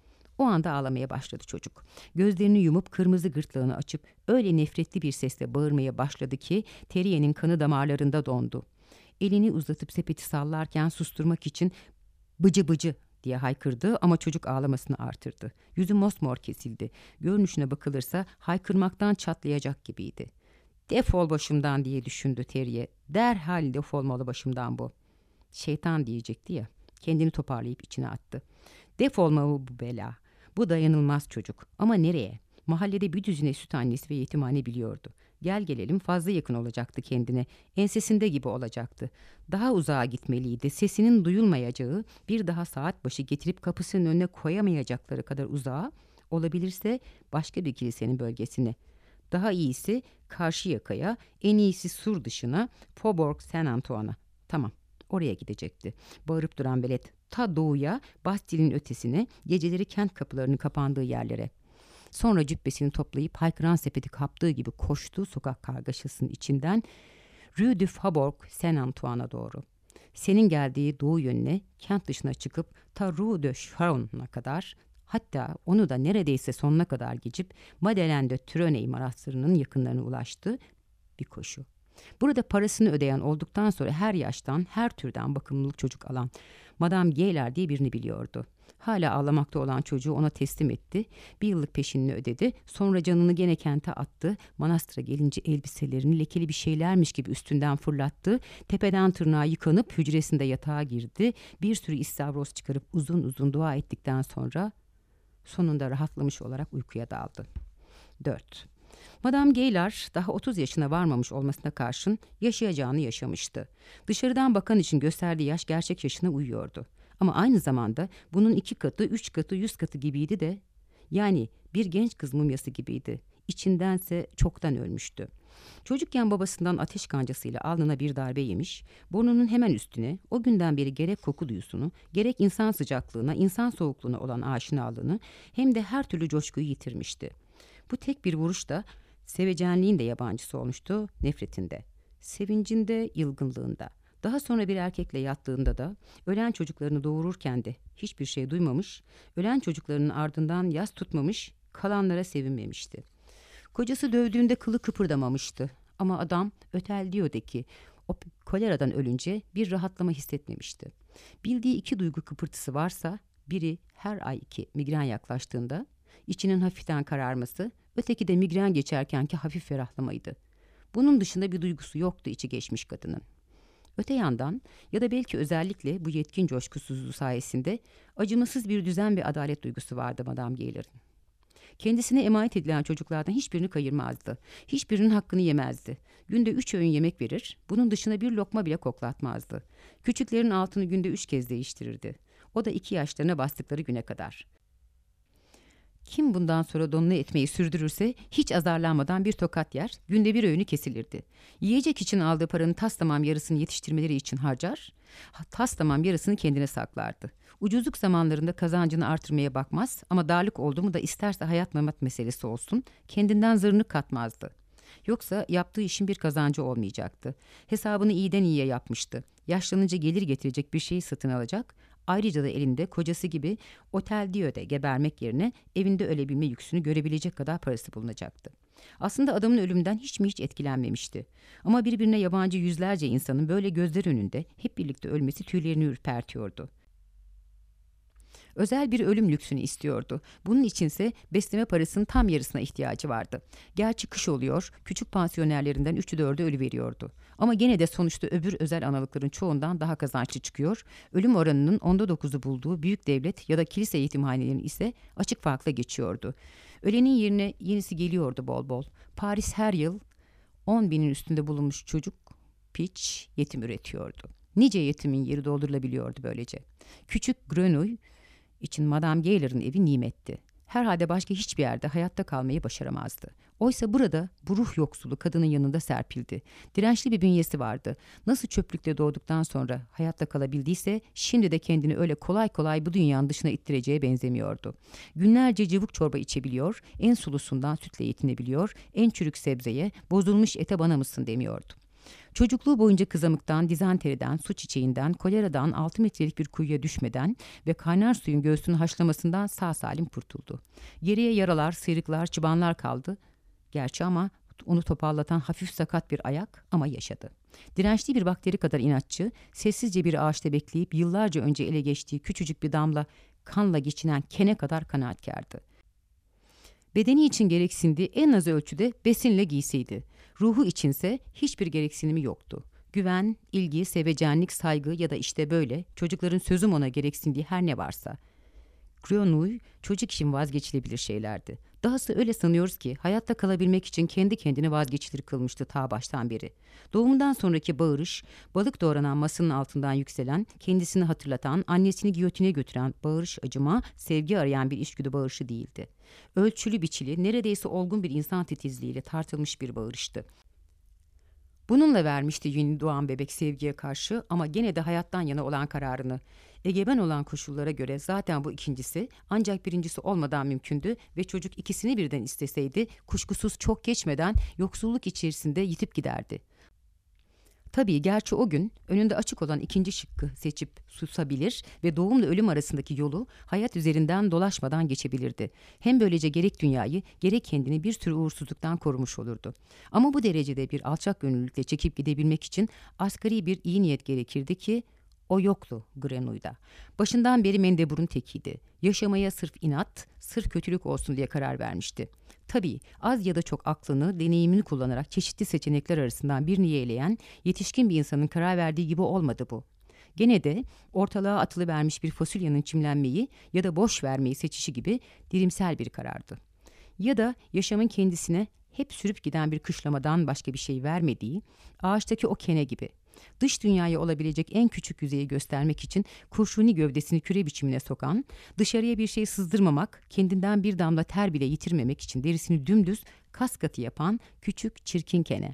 O anda ağlamaya başladı çocuk. Gözlerini yumup kırmızı gırtlağını açıp öyle nefretli bir sesle bağırmaya başladı ki Terrier'in kanı damarlarında dondu. Elini uzatıp sepeti sallarken susturmak için bıcı bıcı diye haykırdı ama çocuk ağlamasını artırdı. Yüzü mosmor kesildi. Görünüşüne bakılırsa haykırmaktan çatlayacak gibiydi. Defol başımdan diye düşündü Terrier. Derhal defolmalı başımdan bu. Şeytan diyecekti ya. Kendini toparlayıp içine attı. Defolmalı bu bela. Bu dayanılmaz çocuk. Ama nereye? Mahallede bir düzine süt annesi ve yetimhane biliyordu. Gel gelelim fazla yakın olacaktı kendine. Ensesinde gibi olacaktı. Daha uzağa gitmeliydi. Sesinin duyulmayacağı, bir daha saat başı getirip kapısının önüne koyamayacakları kadar uzağa, olabilirse başka bir kilisenin bölgesine. Daha iyisi karşı yakaya, en iyisi sur dışına, Faubourg Saint-Antoine'a. Tamam, oraya gidecekti. Bağırıp duran velet ta doğuya, Bastille'in ötesine, geceleri kent kapılarının kapandığı yerlere. Sonra cübbesini toplayıp haykıran sepeti kaptığı gibi koştu sokak kargaşasının içinden Rue du Faubourg Saint-Antoine'a doğru. Senin geldiği doğu yönüne, kent dışına çıkıp ta Rue de Charonne'a kadar, hatta onu da neredeyse sonuna kadar geçip Madeleine de Troney manastırının yakınlarına ulaştı bir koşu. Burada parasını ödeyen olduktan sonra her yaştan, her türden bakımlılık çocuk alan Madame Geyler diye birini biliyordu. Hala ağlamakta olan çocuğu ona teslim etti. Bir yıllık peşinini ödedi. Sonra canını gene kente attı. Manastıra gelince elbiselerini lekeli bir şeylermiş gibi üstünden fırlattı. Tepeden tırnağa yıkanıp hücresinde yatağa girdi. Bir sürü istavroz çıkarıp uzun uzun dua ettikten sonra sonunda rahatlamış olarak uykuya daldı. dört. Madame Geyler daha otuz yaşına varmamış olmasına karşın yaşayacağını yaşamıştı. Dışarıdan bakan için gösterdiği yaş gerçek yaşına uyuyordu. Ama aynı zamanda bunun iki katı, üç katı, yüz katı gibiydi de, yani bir genç kız mumyası gibiydi. içindense çoktan ölmüştü. Çocukken babasından ateş kancasıyla alnına bir darbe yemiş, burnunun hemen üstüne o günden beri gerek koku duyusunu, gerek insan sıcaklığına, insan soğukluğuna olan aşinalığını hem de her türlü coşkuyu yitirmişti. Bu tek bir vuruşta sevecenliğin de yabancısı olmuştu, nefretinde, sevincinde, yılgınlığında. Daha sonra bir erkekle yattığında da ölen çocuklarını doğururken de hiçbir şey duymamış, ölen çocuklarının ardından yas tutmamış, kalanlara sevinmemişti. Kocası dövdüğünde kılı kıpırdamamıştı ama adam Öteldiyo'daki o koleradan ölünce bir rahatlama hissetmemişti. Bildiği iki duygu kıpırtısı varsa biri her ay iki migren yaklaştığında içinin hafiften kararması, öteki de migren geçerkenki hafif ferahlamaydı. Bunun dışında bir duygusu yoktu içi geçmiş kadının. Öte yandan ya da belki özellikle bu yetkin coşkusuzluğu sayesinde acımasız bir düzen ve adalet duygusu vardı Madame Gaylor'ın. Kendisine emanet edilen çocuklardan hiçbirini kayırmazdı. Hiçbirinin hakkını yemezdi. Günde üç öğün yemek verir, bunun dışına bir lokma bile koklatmazdı. Küçüklerin altını günde üç kez değiştirirdi. O da iki yaşlarına bastıkları güne kadar. Kim bundan sonra donunu etmeyi sürdürürse hiç azarlanmadan bir tokat yer, günde bir öğünü kesilirdi. Yiyecek için aldığı paranın tas tamam yarısını yetiştirmeleri için harcar, tas tamam yarısını kendine saklardı. Ucuzluk zamanlarında kazancını artırmaya bakmaz ama darlık oldu mu da isterse hayat memat meselesi olsun, kendinden zırnık katmazdı. Yoksa yaptığı işin bir kazancı olmayacaktı. Hesabını iyiden iyiye yapmıştı. Yaşlanınca gelir getirecek bir şeyi satın alacak, ayrıca da elinde kocası gibi Oteldiyo'da gebermek yerine evinde ölebilme yüksünü görebilecek kadar parası bulunacaktı. Aslında adamın ölümden hiç mi hiç etkilenmemişti. Ama birbirine yabancı yüzlerce insanın böyle gözler önünde hep birlikte ölmesi tüylerini ürpertiyordu. Özel bir ölüm lüksünü istiyordu. Bunun içinse besleme parasının tam yarısına ihtiyacı vardı. Gerçi kış oluyor, küçük pansiyonerlerinden üçü dördü ölüveriyordu. Ama gene de sonuçta öbür özel analıkların çoğundan daha kazançlı çıkıyor. Ölüm oranının onda dokuzu bulduğu büyük devlet ya da kilise eğitimhanelerinin ise açık farkla geçiyordu. Ölenin yerine yenisi geliyordu bol bol. Paris her yıl on binin üstünde bulunmuş çocuk, piç, yetim üretiyordu. Nice yetimin yeri doldurulabiliyordu böylece. Küçük Grenouille için Madame Gaylor'ın evi nimetti. Herhalde başka hiçbir yerde hayatta kalmayı başaramazdı. Oysa burada bu ruh yoksulu kadının yanında serpildi. Dirençli bir bünyesi vardı. Nasıl çöplükte doğduktan sonra hayatta kalabildiyse şimdi de kendini öyle kolay kolay bu dünyanın dışına ittireceğe benzemiyordu. Günlerce cıvık çorba içebiliyor, en sulusundan sütle yetinebiliyor, en çürük sebzeye, bozulmuş ete bana mısın demiyordu. Çocukluğu boyunca kızamıktan, dizanteriden, su çiçeğinden, koleradan altı metrelik bir kuyuya düşmeden ve kaynar suyun göğsünü haşlamasından sağ salim kurtuldu. Geriye yaralar, sıyrıklar, çıbanlar kaldı. Gerçi ama onu topallatan hafif sakat bir ayak ama yaşadı. Dirençli bir bakteri kadar inatçı, sessizce bir ağaçta bekleyip yıllarca önce ele geçtiği küçücük bir damla kanla geçinen kene kadar kanaatkardı. Bedeni için gereksindiği en az ölçüde besinle giysiydi. Ruhu içinse hiçbir gereksinimi yoktu. Güven, ilgi, sevecenlik, saygı ya da işte böyle çocukların sözüm ona gereksindiği her ne varsa. Grenouille çocuk için vazgeçilebilir şeylerdi. Dahası öyle sanıyoruz ki hayatta kalabilmek için kendi kendini vazgeçilir kılmıştı ta baştan beri. Doğumundan sonraki bağırış, balık doğranan masanın altından yükselen, kendisini hatırlatan, annesini giyotine götüren bağırış acıma, sevgi arayan bir içgüdü bağırışı değildi. Ölçülü biçili, neredeyse olgun bir insan titizliğiyle tartılmış bir bağırıştı. Bununla vermişti yeni doğan bebek sevgiye karşı ama gene de hayattan yana olan kararını. Egemen olan koşullara göre zaten bu ikincisi ancak birincisi olmadan mümkündü ve çocuk ikisini birden isteseydi kuşkusuz çok geçmeden yoksulluk içerisinde yitip giderdi. Tabii gerçi o gün önünde açık olan ikinci şıkkı seçip susabilir ve doğumla ölüm arasındaki yolu hayat üzerinden dolaşmadan geçebilirdi. Hem böylece gerek dünyayı gerek kendini bir sürü uğursuzluktan korumuş olurdu. Ama bu derecede bir alçak gönüllülükle çekip gidebilmek için asgari bir iyi niyet gerekirdi ki o yoktu Grenouille'da. Başından beri mendeburun tekiydi. Yaşamaya sırf inat, sırf kötülük olsun diye karar vermişti. Tabii az ya da çok aklını, deneyimini kullanarak çeşitli seçenekler arasından birini yeğleyen yetişkin bir insanın karar verdiği gibi olmadı bu. Gene de ortalığa atılıvermiş bir fasulyenin çimlenmeyi ya da boş vermeyi seçişi gibi dirimsel bir karardı. Ya da yaşamın kendisine hep sürüp giden bir kışlamadan başka bir şey vermediği, ağaçtaki o kene gibi. Dış dünyaya olabilecek en küçük yüzeyi göstermek için kurşuni gövdesini küre biçimine sokan, dışarıya bir şey sızdırmamak, kendinden bir damla ter bile yitirmemek için derisini dümdüz kas katı yapan küçük çirkin kene.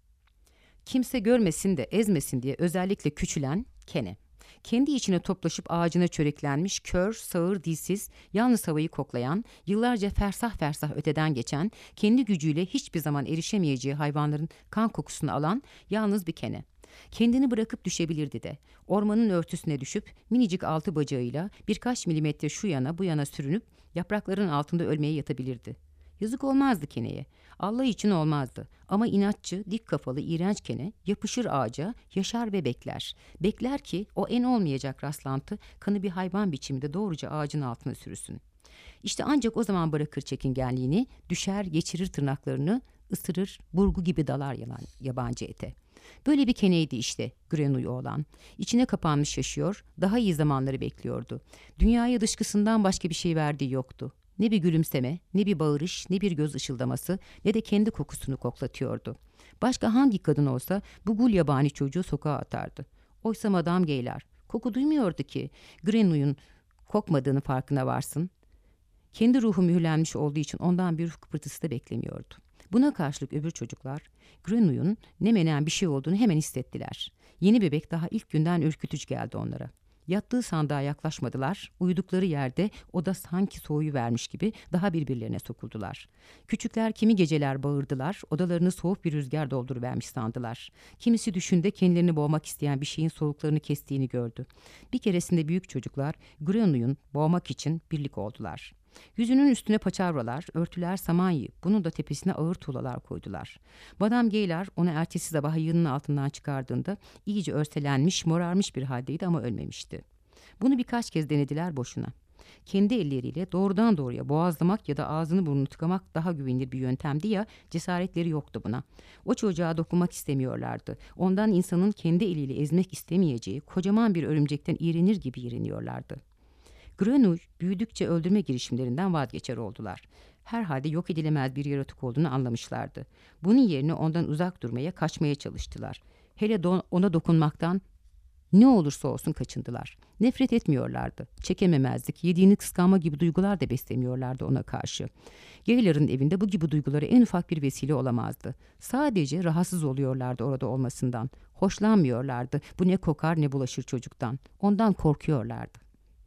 Kimse görmesin de ezmesin diye özellikle küçülen kene. Kendi içine toplaşıp ağacına çöreklenmiş, kör, sağır, dilsiz, yalnız havayı koklayan, yıllarca fersah fersah öteden geçen, kendi gücüyle hiçbir zaman erişemeyeceği hayvanların kan kokusunu alan yalnız bir kene. Kendini bırakıp düşebilirdi de. Ormanın örtüsüne düşüp minicik altı bacağıyla birkaç milimetre şu yana bu yana sürünüp yaprakların altında ölmeye yatabilirdi. Yazık olmazdı keneye. Allah için olmazdı. Ama inatçı, dik kafalı, iğrenç kene yapışır ağaca, yaşar ve bekler. Bekler ki o en olmayacak rastlantı kanı bir hayvan biçiminde doğruca ağacın altına sürüsün. İşte ancak o zaman bırakır çekingenliğini, düşer, geçirir tırnaklarını, ısırır, burgu gibi dalar yalan, yabancı ete. Böyle bir keneydi işte Grenouille oğlan. İçine kapanmış yaşıyor, daha iyi zamanları bekliyordu. Dünyaya dışkısından başka bir şey verdiği yoktu. Ne bir gülümseme, ne bir bağırış, ne bir göz ışıldaması, ne de kendi kokusunu koklatıyordu. Başka hangi kadın olsa bu gul yabani çocuğu sokağa atardı. Oysa Madame Gaillard koku duymuyordu ki Grenouille'un kokmadığını farkına varsın. Kendi ruhu mühürlenmiş olduğu için ondan bir ruh kıpırtısı da beklemiyordu. Buna karşılık öbür çocuklar Grenouille'un ne menen bir şey olduğunu hemen hissettiler. Yeni bebek daha ilk günden ürkütücü geldi onlara. Yattığı sandığa yaklaşmadılar, uyudukları yerde oda sanki soğuyuvermiş gibi daha birbirlerine sokuldular. Küçükler kimi geceler bağırdılar, odalarını soğuk bir rüzgar dolduruvermiş sandılar. Kimisi düşünde kendilerini boğmak isteyen bir şeyin soluklarını kestiğini gördü. Bir keresinde büyük çocuklar Grenouille'un boğmak için birlik oldular. Yüzünün üstüne paçavralar, örtüler, saman yiyip bunun da tepesine ağır tuğlalar koydular. Madame Gaillard onu ertesi sabah yığının altından çıkardığında iyice örselenmiş, morarmış bir haldeydi ama ölmemişti. Bunu birkaç kez denediler boşuna. Kendi elleriyle doğrudan doğruya boğazlamak ya da ağzını burnunu tıkamak daha güvenilir bir yöntemdi ya, cesaretleri yoktu buna. O çocuğa dokunmak istemiyorlardı. Ondan insanın kendi eliyle ezmek istemeyeceği kocaman bir örümcekten iğrenir gibi iğreniyorlardı. Grenouille büyüdükçe öldürme girişimlerinden vazgeçer oldular. Herhalde yok edilemez bir yaratık olduğunu anlamışlardı. Bunun yerine ondan uzak durmaya, kaçmaya çalıştılar. Hele don, ona dokunmaktan ne olursa olsun kaçındılar. Nefret etmiyorlardı. Çekememezlik, yediğini kıskanma gibi duygular da beslemiyorlardı ona karşı. Gaillard'ın evinde bu gibi duygulara en ufak bir vesile olamazdı. Sadece rahatsız oluyorlardı orada olmasından. Hoşlanmıyorlardı. Bu ne kokar ne bulaşır çocuktan. Ondan korkuyorlardı.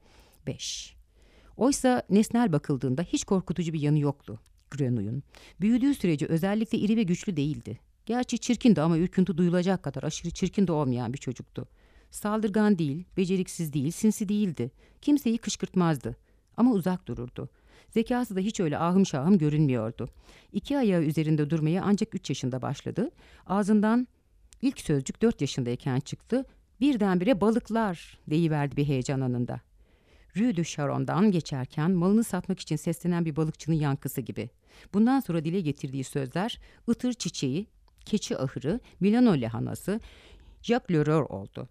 beş. Oysa nesnel bakıldığında hiç korkutucu bir yanı yoktu Grenouille'un. Büyüdüğü sürece özellikle iri ve güçlü değildi. Gerçi çirkindi ama ürküntü duyulacak kadar aşırı çirkin de olmayan bir çocuktu. Saldırgan değil, beceriksiz değil, sinsi değildi. Kimseyi kışkırtmazdı ama uzak dururdu. Zekası da hiç öyle ahım şahım görünmüyordu. İki ayağı üzerinde durmaya ancak üç yaşında başladı. Ağzından ilk sözcük dört yaşındayken çıktı. Birdenbire balıklar deyiverdi bir heyecan anında. Rue de Charon'dan geçerken malını satmak için seslenen bir balıkçının yankısı gibi. Bundan sonra dile getirdiği sözler ıtır çiçeği, keçi ahırı, Milano lahanası, Jacques Leroy oldu.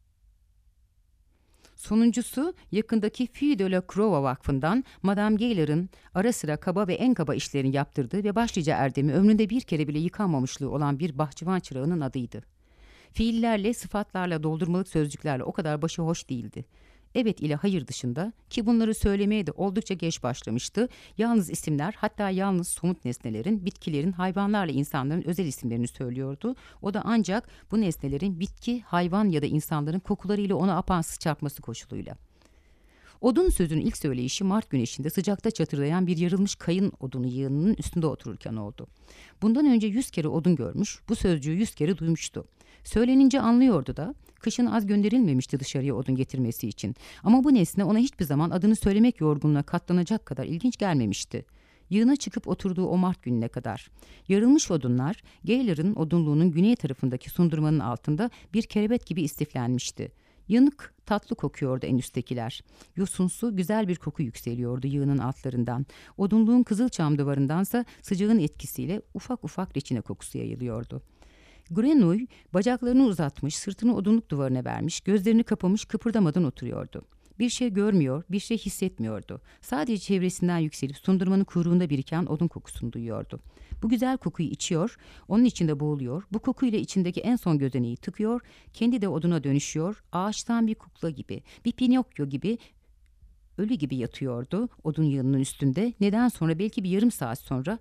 Sonuncusu yakındaki Fille de la Croix Vakfı'ndan Madame Gaillard'ın ara sıra kaba ve en kaba işlerini yaptırdığı ve başlıca erdemi ömründe bir kere bile yıkanmamışlığı olan bir bahçıvan çırağının adıydı. Fiillerle, sıfatlarla, doldurmalık sözcüklerle o kadar başıhoş değildi. Evet ile hayır dışında ki bunları söylemeye de oldukça geç başlamıştı. Yalnız isimler, hatta yalnız somut nesnelerin, bitkilerin, hayvanlarla insanların özel isimlerini söylüyordu. O da ancak bu nesnelerin bitki, hayvan ya da insanların kokularıyla ona apansız çarpması koşuluyla. Odun sözünün ilk söyleyişi Mart güneşinde sıcakta çatırdayan bir yarılmış kayın odunu yığınının üstünde otururken oldu. Bundan önce yüz kere odun görmüş, bu sözcüğü yüz kere duymuştu. Söylenince anlıyordu da, kışın az gönderilmemişti dışarıya odun getirmesi için. Ama bu nesne ona hiçbir zaman adını söylemek yorgunluğuna katlanacak kadar ilginç gelmemişti. Yığına çıkıp oturduğu o Mart gününe kadar. Yarılmış odunlar, Gaillard'ın odunluğunun güney tarafındaki sundurmanın altında bir kerebet gibi istiflenmişti. Yanık, tatlı kokuyordu en üsttekiler. Yosunsu, güzel bir koku yükseliyordu yığının altlarından. Odunluğun kızılçam duvarındansa sıcağın etkisiyle ufak ufak reçine kokusu yayılıyordu. Grenouille bacaklarını uzatmış, sırtını odunluk duvarına vermiş, gözlerini kapamış kıpırdamadan oturuyordu. Bir şey görmüyor, bir şey hissetmiyordu. Sadece çevresinden yükselip sundurmanın kuyruğunda biriken odun kokusunu duyuyordu. Bu güzel kokuyu içiyor, onun içinde boğuluyor, bu kokuyla içindeki en son gözeneği tıkıyor, kendi de oduna dönüşüyor, ağaçtan bir kukla gibi, bir Pinokyo gibi, ölü gibi yatıyordu odun yığınının üstünde. Neden sonra belki bir yarım saat sonra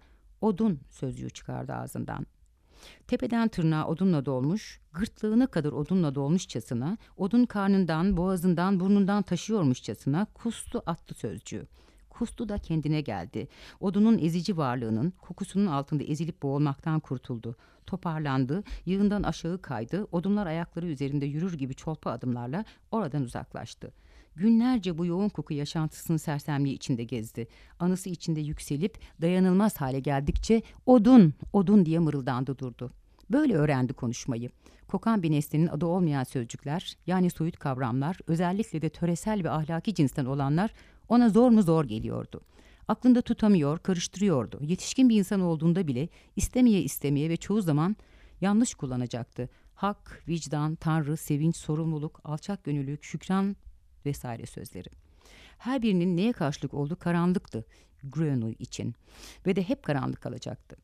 Odun sözcüğü çıkardı ağzından. Tepeden tırnağa odunla dolmuş, gırtlağına kadar odunla dolmuşçasına, odun karnından, boğazından, burnundan taşıyormuşçasına kustu attı sözcüğü. Kustu da kendine geldi. Odunun ezici varlığının kokusunun altında ezilip boğulmaktan kurtuldu. Toparlandı, yığından aşağı kaydı, odunlar ayakları üzerinde yürür gibi çolpa adımlarla oradan uzaklaştı. Günlerce bu yoğun koku yaşantısının sersemliği içinde gezdi. Anısı içinde yükselip dayanılmaz hale geldikçe odun, odun diye mırıldandı durdu. Böyle öğrendi konuşmayı. Kokan bir nesnenin adı olmayan sözcükler, yani soyut kavramlar, özellikle de töresel ve ahlaki cinsten olanlar ona zor mu zor geliyordu. Aklında tutamıyor, karıştırıyordu. Yetişkin bir insan olduğunda bile istemeye istemeye ve çoğu zaman yanlış kullanacaktı. Hak, vicdan, tanrı, sevinç, sorumluluk, alçak gönüllülük, şükran vesaire sözleri. Her birinin neye karşılık olduğu karanlıktı Grenouille için ve de hep karanlık kalacaktı.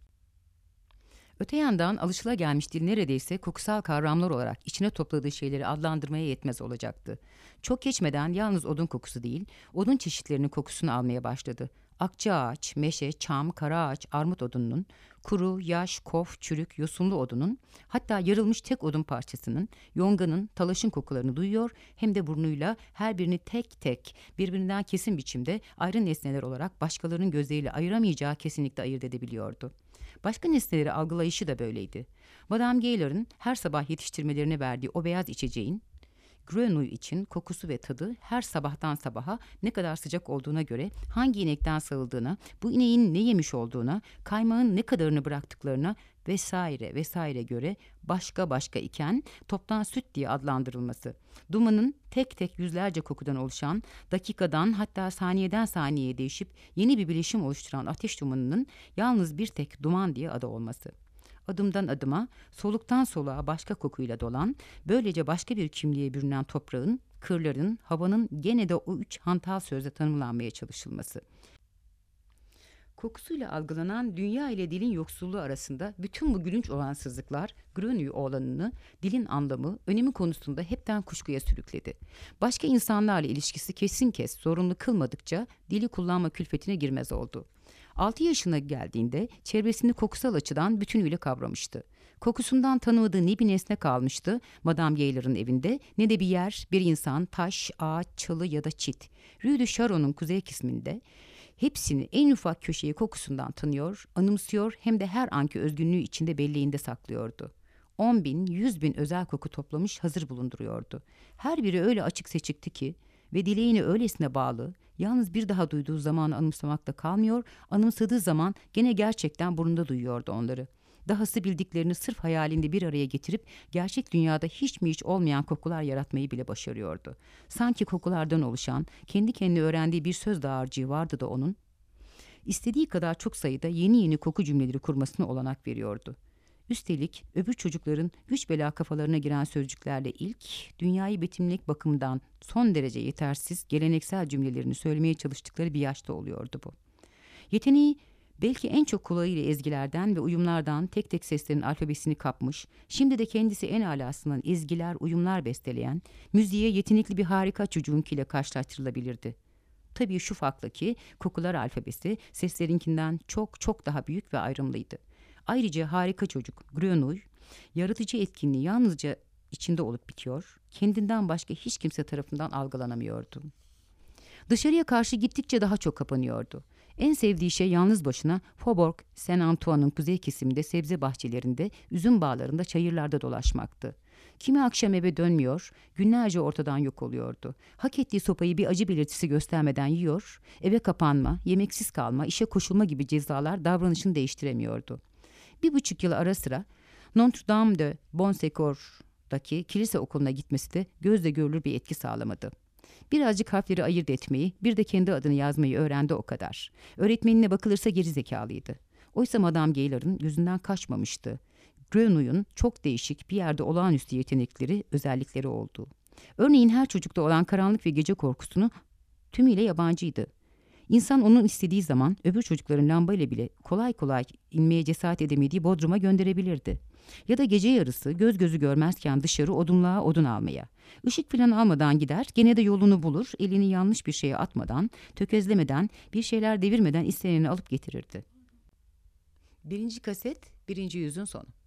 Öte yandan alışılagelmiş dil neredeyse kokusal kavramlar olarak içine topladığı şeyleri adlandırmaya yetmez olacaktı. Çok geçmeden yalnız odun kokusu değil, odun çeşitlerinin kokusunu almaya başladı. Akçaağaç, meşe, çam, karaağaç, armut odununun, kuru, yaş, kof, çürük, yosunlu odunun, hatta yarılmış tek odun parçasının, yonganın, talaşın kokularını duyuyor, hem de burnuyla her birini tek tek birbirinden kesin biçimde ayrı nesneler olarak başkalarının gözleriyle ayıramayacağı kesinlikle ayırt edebiliyordu. Başka nesneleri algılayışı da böyleydi. Madame Gaylor'ın her sabah yetiştirmelerine verdiği o beyaz içeceğin, Grenouille için kokusu ve tadı her sabahtan sabaha ne kadar sıcak olduğuna göre, hangi inekten sağıldığına, bu ineğin ne yemiş olduğuna, kaymağın ne kadarını bıraktıklarına vesaire vesaire göre başka başka iken toptan süt diye adlandırılması, dumanın tek tek yüzlerce kokudan oluşan, dakikadan hatta saniyeden saniyeye değişip yeni bir bileşim oluşturan ateş dumanının yalnız bir tek duman diye adı olması. Adımdan adıma, soluktan soluğa başka kokuyla dolan, böylece başka bir kimliğe bürünen toprağın, kırların, havanın gene de o üç hantal sözle tanımlanmaya çalışılması. Kokusuyla algılanan dünya ile dilin yoksulluğu arasında bütün bu gülünç olansızlıklar Grenouille oğlanını dilin anlamı, önemi konusunda hepten kuşkuya sürükledi. Başka insanlarla ilişkisi kesin kes zorunlu kılmadıkça dili kullanma külfetine girmez oldu. Altı yaşına geldiğinde çevresini kokusal açıdan bütünüyle kavramıştı. Kokusundan tanımadığı ne bir nesne kalmıştı Madame Gaylor'ın evinde, ne de bir yer, bir insan, taş, ağaç, çalı ya da çit. Rue de Charon'un kuzey kısmında hepsini en ufak köşeyi kokusundan tanıyor, anımsıyor, hem de her anki özgünlüğü içinde belleğinde saklıyordu. On bin, yüz bin özel koku toplamış hazır bulunduruyordu. Her biri öyle açık seçikti ki ve dileğine öylesine bağlı, yalnız bir daha duyduğu zamanı anımsamakta kalmıyor, anımsadığı zaman gene gerçekten burnunda duyuyordu onları. Dahası bildiklerini sırf hayalinde bir araya getirip gerçek dünyada hiç mi hiç olmayan kokular yaratmayı bile başarıyordu. Sanki kokulardan oluşan, kendi kendine öğrendiği bir söz dağarcığı vardı da onun. İstediği kadar çok sayıda yeni yeni koku cümleleri kurmasına olanak veriyordu. Üstelik öbür çocukların güç bela kafalarına giren sözcüklerle ilk, dünyayı betimlemek bakımından son derece yetersiz geleneksel cümlelerini söylemeye çalıştıkları bir yaşta oluyordu bu. Yeteneği belki en çok kulağıyla ezgilerden ve uyumlardan tek tek seslerin alfabesini kapmış, şimdi de kendisi en alasından ezgiler, uyumlar besteleyen, müziğe yetenekli bir harika çocuğunkiyle karşılaştırılabilirdi. Tabii şu farklı ki kokular alfabesi seslerinkinden çok çok daha büyük ve ayrımlıydı. Ayrıca harika çocuk Grenouille, yaratıcı etkinliği yalnızca içinde olup bitiyor, kendinden başka hiç kimse tarafından algılanamıyordu. Dışarıya karşı gittikçe daha çok kapanıyordu. En sevdiği şey yalnız başına Faubourg Saint-Antoine'ın kuzey kesiminde sebze bahçelerinde, üzüm bağlarında, çayırlarda dolaşmaktı. Kimi akşam eve dönmüyor, günlerce ortadan yok oluyordu. Hak ettiği sopayı bir acı belirtisi göstermeden yiyor, eve kapanma, yemeksiz kalma, işe koşulma gibi cezalar davranışını değiştiremiyordu. Bir buçuk yıl ara sıra Notre Dame de Bonsecour'daki kilise okuluna gitmesi de gözle görülür bir etki sağlamadı. Birazcık harfleri ayırt etmeyi, bir de kendi adını yazmayı öğrendi o kadar. Öğretmenine bakılırsa geri zekalıydı. Oysa Madame Gaylor'ın gözünden kaçmamıştı. Grenouille'un çok değişik bir yerde olağanüstü yetenekleri, özellikleri oldu. Örneğin her çocukta olan karanlık ve gece korkusunu tümüyle yabancıydı. İnsan onun istediği zaman öbür çocukların lambayla bile kolay kolay inmeye cesaret edemediği bodruma gönderebilirdi. Ya da gece yarısı göz gözü görmezken dışarı odunluğa odun almaya. Işık falan almadan gider, gene de yolunu bulur, elini yanlış bir şeye atmadan, tökezlemeden, bir şeyler devirmeden isteneni alıp getirirdi. Birinci kaset, birinci yüzün sonu.